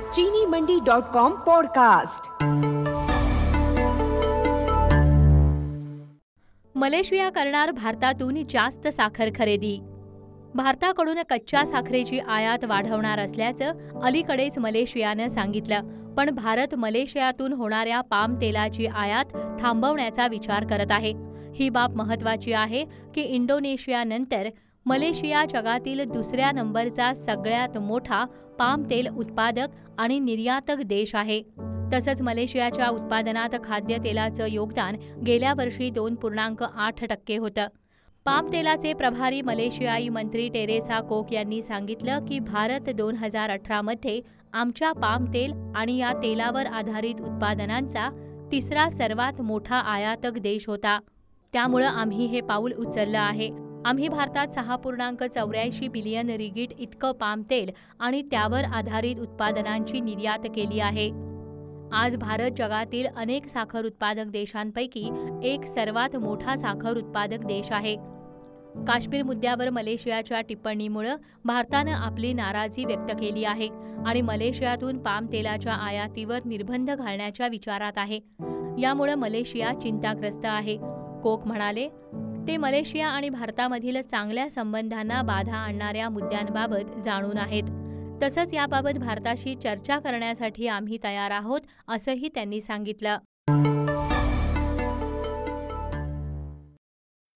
चीनीमंडी.com podcast. Malaysia करणार भारतातून जास्त साखर खरेदी। भारताकडून कच्च्या साखरेची आयात वाढवणार असल्याचं अलीकडेच मलेशियानं सांगितलं, पण भारत मलेशियातून होणाऱ्या पाम तेलाची आयात थांबवण्याचा विचार करत आहे। ही बाब महत्त्वाची आहे की इंडोनेशियानंतर मलेशिया जगातील दुसऱ्या नंबरचा सगळ्यात मोठा पाम तेल उत्पादक आणि निर्यातक देश आहे। तसंच मलेशियाच्या उत्पादनात खाद्यतेलाचं योगदान गेल्या वर्षी 2.8% होतं। पाम तेलाचे प्रभारी मलेशियाई मंत्री टेरेसा कोक यांनी सांगितलं की भारत 2018 मध्ये आमच्या पाम तेल आणि या तेलावर आधारित उत्पादनांचा तिसरा सर्वात मोठा आयातक देश होता। त्यामुळं आम्ही हे पाऊल उचललं आहे। आम्ही भारतात 6.84 बिलियन रिगीट इतकं पाम तेल आणि त्यावर आधारित उत्पादनांची निर्यात केली आहे। आज भारत जगातील अनेक साखर उत्पादक देशांपैकी एक सर्वात मोठा साखर उत्पादक देश आहे। काश्मीर मुद्द्यावर मलेशियाच्या टिप्पणीमुळे भारतानं आपली नाराजी व्यक्त केली आहे आणि मलेशियातून पाम तेलाच्या आयातीवर निर्बंध घालण्याच्या विचारात आहे। यामुळे मलेशिया चिंताग्रस्त आहे। कोक म्हणाले, ते मलेशिया आणि भारतामधील चांगल्या संबंधांना बाधा आणणाऱ्या मुद्द्यांबाबत जाणून आहेत। तसंच याबाबत भारताशी चर्चा करण्यासाठी आम्ही तयार आहोत, असंही त्यांनी सांगितलं।